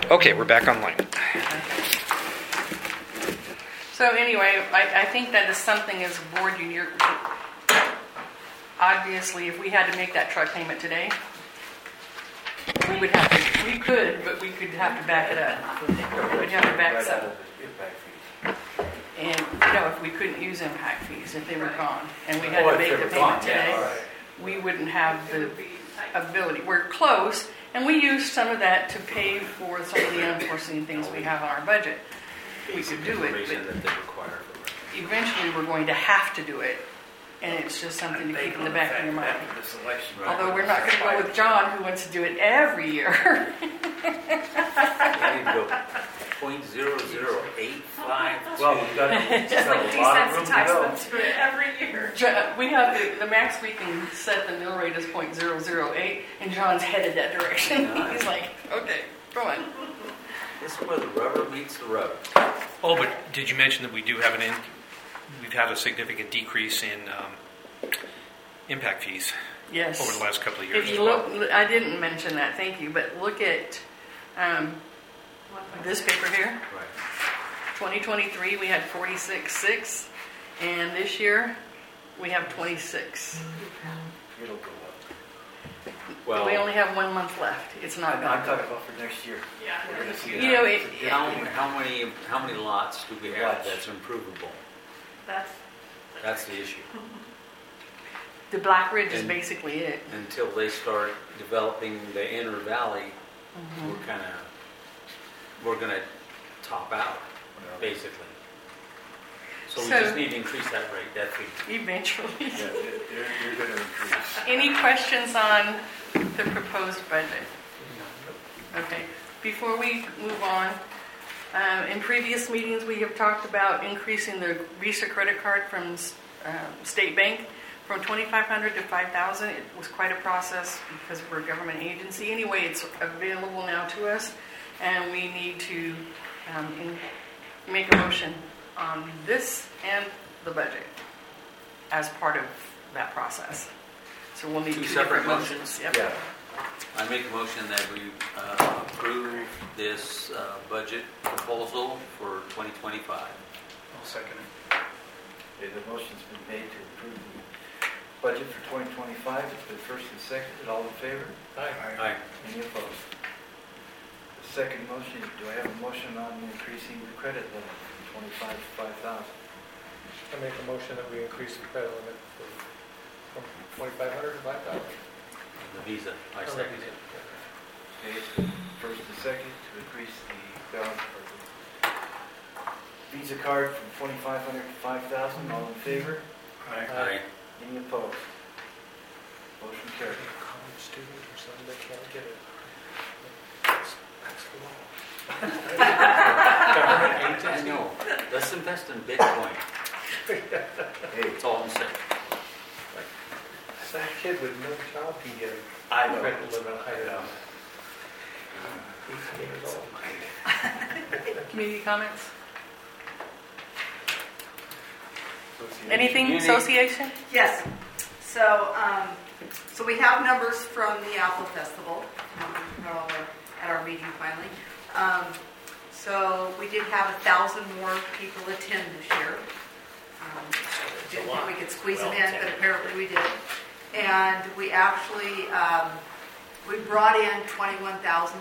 Okay, we're back online. So anyway, I think that is something as a board, obviously, if we had to make that truck payment today, we could have to back it up. We'd have to back it up. And, if we couldn't use impact fees, if they were gone, and we had to make the payment today, we wouldn't have the ability. We're close, and we use some of that to pay for some of the unforeseen things we have on our budget. We could do it, but eventually we're going to have to do it, and it's just something to keep in the back of your mind. Although we're not going to go with John, who wants to do it every year. .0085. Well, we've got just like desensitize them to it every year. We have the max we can set the mill rate is .008, and John's headed that direction. He's like, okay, go on. This is where the rubber meets the road. Oh, but did you mention that we do have we've had a significant decrease in impact fees? Yes. Over the last couple of years. If you look, I didn't mention that, thank you, but look at this paper here. Right. 2023, we had 46.6, and this year we have 26. It'll go up. Well, we only have 1 month left. It's not going I'm to talking about for next year. Yeah. We're gonna see How many lots do we have that's improvable? That's the issue. The Black Ridge is basically it. Until they start developing the inner valley, we're going to top out, basically. So we just need to increase that rate, that fee. Eventually. Yeah, you're going to increase. Any questions on the proposed budget? Okay. Before we move on, in previous meetings we have talked about increasing the Visa credit card from State Bank from $2,500 to $5,000. It was quite a process because we're a government agency. Anyway, it's available now to us, and we need to make a motion on this and the budget as part of that process. So we'll need two separate motions. Yep. Yeah. I make a motion that we approve this budget proposal for 2025. I'll second it. Okay, the motion's been made to approve the budget for 2025. It's been first and seconded. All in favor? Aye. Any opposed? The second motion, do I have a motion on increasing the credit limit from 25 to 5,000? I make a motion that we increase the credit limit from 2,500 to 5,000. The Visa, I second it. Okay, it's been first and second to increase the balance for the Visa card from 2,500 to 5,000. All in favor? Aye. Any opposed? Motion carried. A college student or something that can't get it. That's the law. Government I agency. know. Let's invest in Bitcoin. Hey, That's all I'm saying. That kid with no job can get a I know. credit limit higher. 18 years old. Community comments? Association. Anything, association? Yes. So, so we have numbers from the Apple Festival at our meeting finally. So we did have 1,000 more people attend this year. Didn't think we could squeeze them in, but apparently we did. And we actually we brought in $21,700.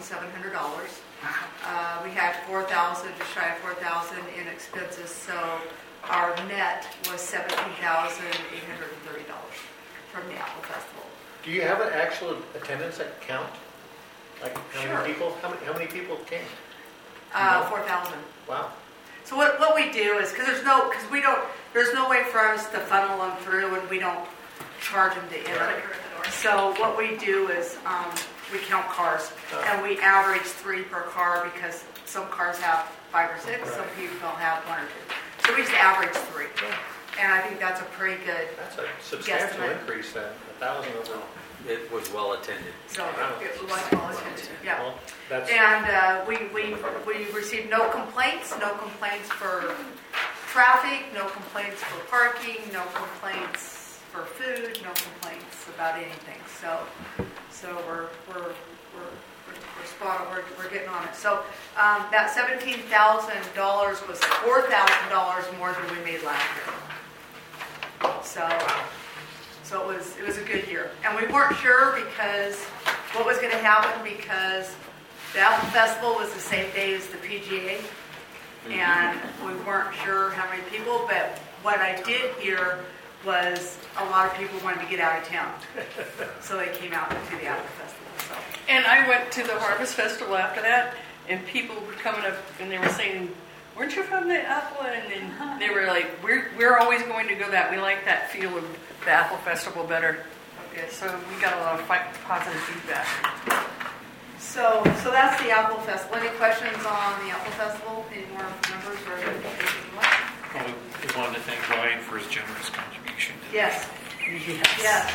We had 4,000, just shy of 4,000 in expenses. So our net was $17,830 from the Apple Festival. Do you have an actual attendance count? Like how many people? How many people came? 4,000. Wow. So what we do is there's no way for us to funnel them through, and we don't charge them to enter. Right. So what we do is we count cars, and we average 3 per car because some cars have 5 or 6, right. Some people have 1 or 2. So we just average 3, and I think that's a pretty good. That's a substantial increase then. 1,000 overall. It was well attended. So it was well attended. Yeah. Well, that's... And we received no complaints for traffic, no complaints for parking, no complaints for food, no complaints about anything. So we're got it. We're getting on it. So that $17,000 was $4,000 more than we made last year. So it was a good year, and we weren't sure because what was going to happen because the Apple Festival was the same day as the PGA, and we weren't sure how many people. But what I did hear was a lot of people wanted to get out of town, so they came out to the Apple Festival. So. And I went to the Harvest Festival after that, and people were coming up and they were saying, "Weren't you from the Apple?" And then they were like, "We're always going to go that. We like that feel of the Apple Festival better." Okay, so we got a lot of positive feedback. So that's the Apple Festival. Any questions on the Apple Festival? Any more numbers or anything? Well, we wanted to thank Ryan for his generous contribution. Yes. Yes. Yes.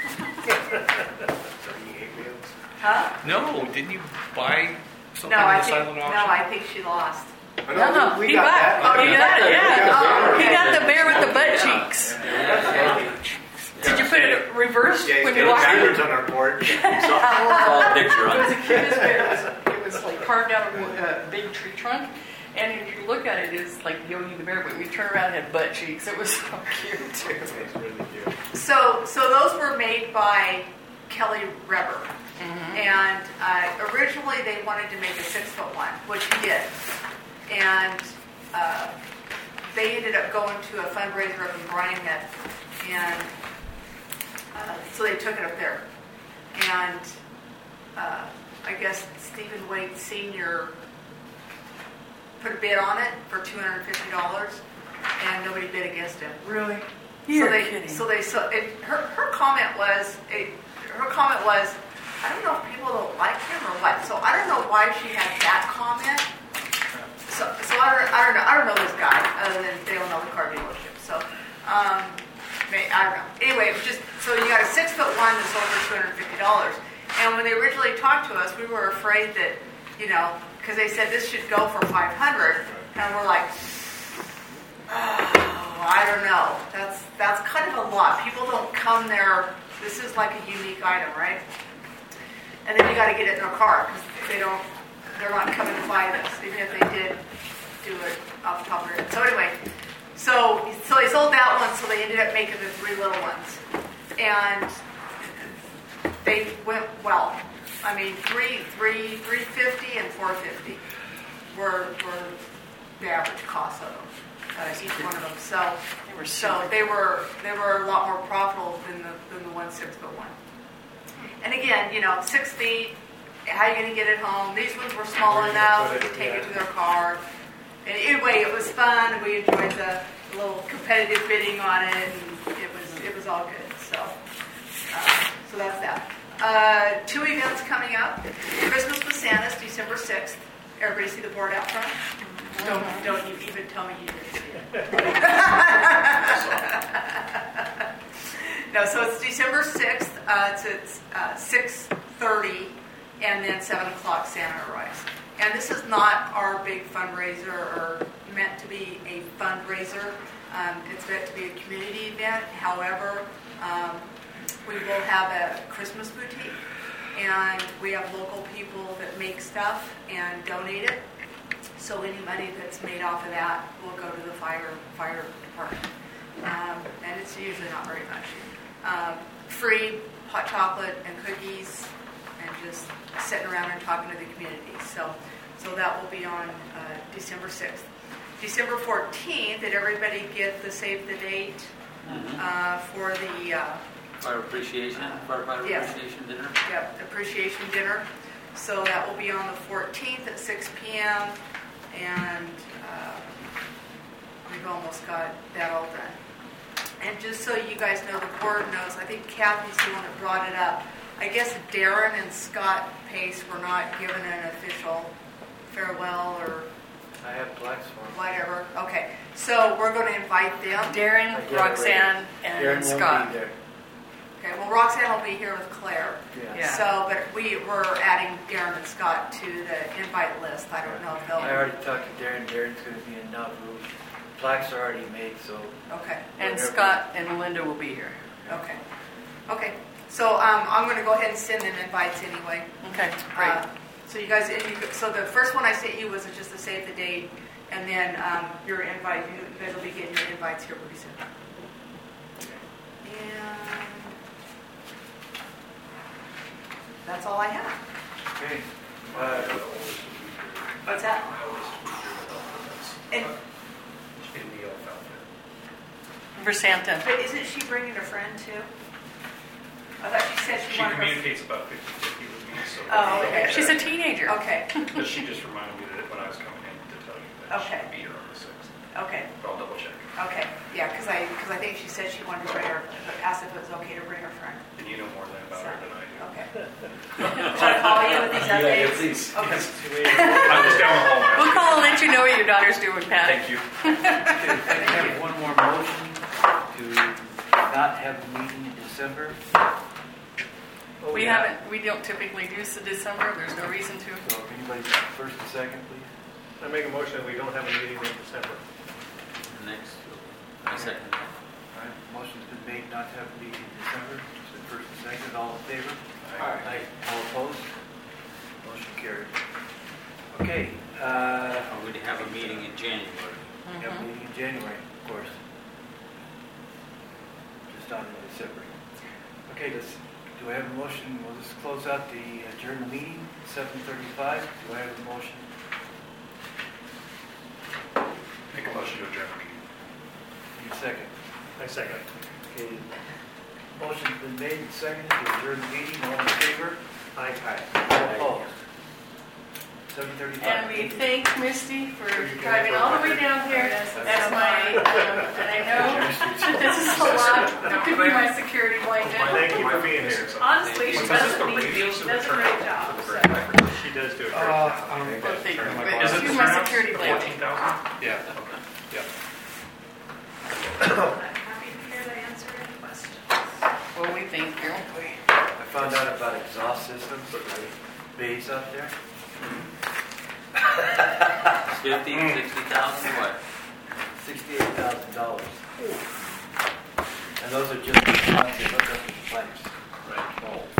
So you ate wheels? Huh? No, didn't you buy something No, in I the think silent auction? I think she lost. No, we he got got that. Oh, you got it, yeah. Oh, He got the bear with the butt cheeks. Did you put it reversed when you walked in? on our board. Saw a picture It on was it. a cutest bear. It was like carved out of a big tree trunk. And if you look at it, it's like Yogi the Bear, but when you turn around, it had butt cheeks. It was so cute, too. It's really cute. So those were made by Kelly Reber. And originally they wanted to make a 6-foot one, which he did. And they ended up going to a fundraiser up in Bryan Head. And so they took it up there. And I guess Stephen Wade Sr. put a bid on it for $250, and nobody bid against him. Really? You're kidding. Her comment was, I don't know if people don't like him or what. So I don't know why she had that comment. So I don't know this guy other than they don't know the car dealership. So I don't know. Anyway, it was just so you got a 6-foot one that's over $250. And when they originally talked to us, we were afraid that because they said this should go for $500, and we're like, oh, I don't know. That's kind of a lot. People don't come there. This is like a unique item, right? And then you got to get it in their car because they're not coming to buy this, even if they did do it off the top of their head. So anyway, so they sold that one, so they ended up making the 3 little ones, and they went well. I mean, 350 and 450 were the average cost of them, each one of them. So they were a lot more profitable than the 1 6-foot one. And again, 6 feet. How are you going to get it home? These ones were small enough they could take it to their car. And anyway, it was fun, and we enjoyed the little competitive bidding on it, and it was all good. So that's that. 2 events coming up. Christmas with Santa's December 6th. Everybody see the board out front? Don't you even tell me you didn't see it. No, so it's December 6th. It's at 6:30, and then 7 o'clock Santa arrives. And this is not our big fundraiser or meant to be a fundraiser. It's meant to be a community event. However, we will have a Christmas boutique, and we have local people that make stuff and donate it. So any money that's made off of that will go to the fire department. And it's usually not very much. Free hot chocolate and cookies, and just sitting around and talking to the community. So that will be on December 6th. December 14th, did everybody get the save the date for the... Firefighter appreciation dinner. Yep, appreciation dinner. So that will be on the 14th at 6 p.m. And we've almost got that all done. And just so you guys know, the board knows, I think Kathy's the one that brought it up. I guess Darren and Scott Pace were not given an official farewell or I have plaques for them. whatever. Okay, so we're going to invite them. Darren, Roxanne, and Darren Scott. won't be there. Okay, well, Roxanne will be here with Claire. Yeah. So, but we're adding Darren and Scott to the invite list. I don't know if they'll... I already talked to Darren. Darren's going to be in Nauvoo. Plaques are already made, so... Okay, And Scott and Linda will be here. okay. So I'm going to go ahead and send them invites anyway. Okay, great. So you guys, so the first one I sent you was just to save the date, and then your invite, you guys will be getting your invites here pretty soon. And that's all I have. Okay. What's that? And For Santa. but isn't she bringing a friend too? I thought she said she She wanted her. communicates about 50-50 with me, so. Oh, okay. She's a teenager. Okay, But she just reminded me that when I was coming in to tell you that she Okay. would be here on the 6th. okay, But I'll double check. okay. Yeah, because I think she said she wanted to bring her, asked if it was okay to bring her friend. And you know more about her than I do. Okay. Should I call you with these updates? please. Okay. I'm just down the hall. We'll call and let you know what your daughter's doing, Pat. Thank you. Okay, I have one more motion to not have a meeting in December. We don't typically do December. There's no reason to. So if anybody, first and second, please. I make a motion that we don't have a meeting in December. Next, I second that. All right, motion's been made not to have a meeting in December. So first and second, all in favor? Aye. All opposed? Motion carried. Okay, Or we'd have a meeting in January. we have a meeting in January, of course. Just not in December. Okay, do I have a motion? We'll just close out the adjourn the meeting, 7:35. Do I have a motion? Make a motion to adjourn the meeting. Need a second. I second. Okay, motion's been made and seconded to adjourn the meeting. All in favor? Aye. All opposed? 7:35. And we thank Misty for driving all the way down here. That's my, and I know this is a lot. It could be my security blanket. Thank you for being here. Honestly, she Is this does the a radio does a great job. So. She does do a great Well, job. thank you. Is it She's the my turnout? security blanket. 14,000? Yeah. Okay. Yeah. I'm happy to hear they answered any questions. Well, we thank you. I found out about exhaust systems, bays out there. 50, 60,000, what? $68,000. And those are just the ones they hook up to the pipes. Right. Oh.